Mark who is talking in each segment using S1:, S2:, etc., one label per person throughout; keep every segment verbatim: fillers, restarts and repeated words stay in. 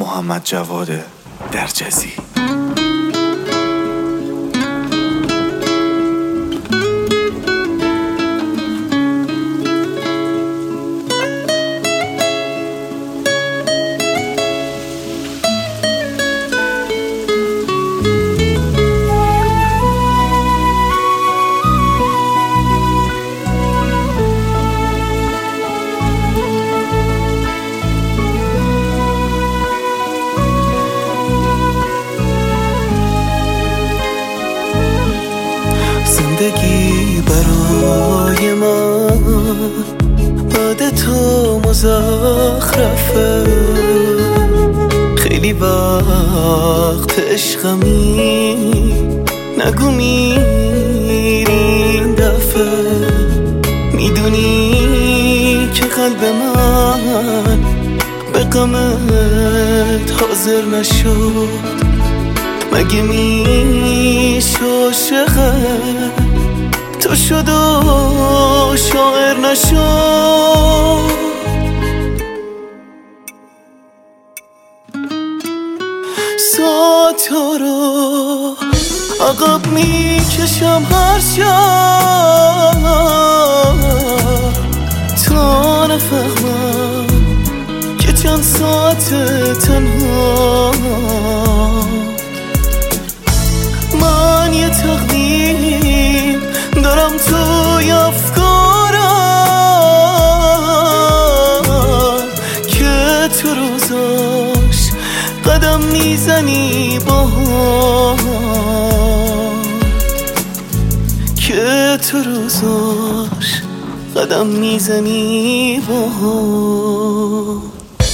S1: محمد جواد درجزی.
S2: زندگی برای من بعد تو مزخرفه، خیلی وقت عشقمی نگو میری این دفعه. میدونی که قلب من به غمت حاضر نشد، مگه میشه عاشقت تو شد و شاعر نشد. ساعتا رو عقب میکشم هر شب تا نفهمم که چند ساعت تنها. من یه تقدیم دارم توی افکارم که تو روزاش قدم میزنی باهام، که تو روزاش قدم میزنی باهام.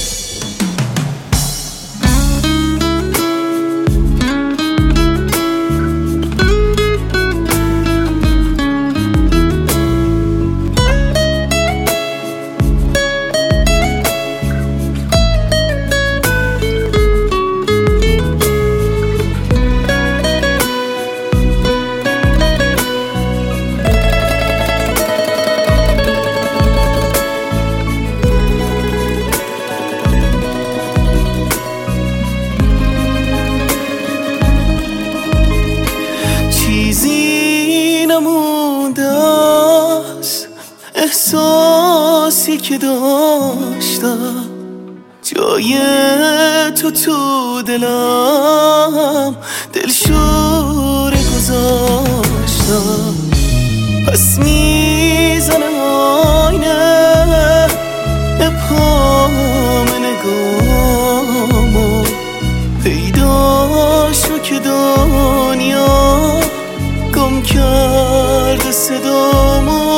S2: چیزی نمونده است احساسی که داشتم، جای تو تو دلم دلشوره گذاشتم. پس میزنم آینه ابهام نگامو، پیدا شو که دنیا گم کرده صدامو.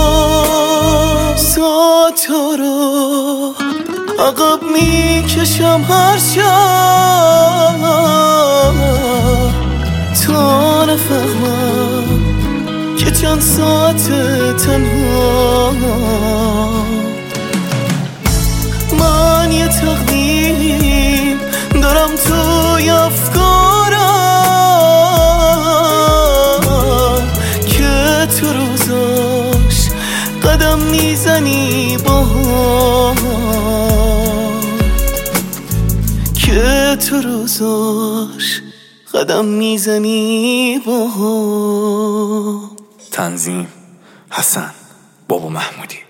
S2: ساعتا رو عقب میکشم هر شب تا نفهمم که چند ساعت تنها. من یه تقدیم دارم توی افکارم که تو روزاش قدم میزنی باهام، که تو روزاش قدم میزنی باهام.
S1: تنظیم حسن بابا محمودی.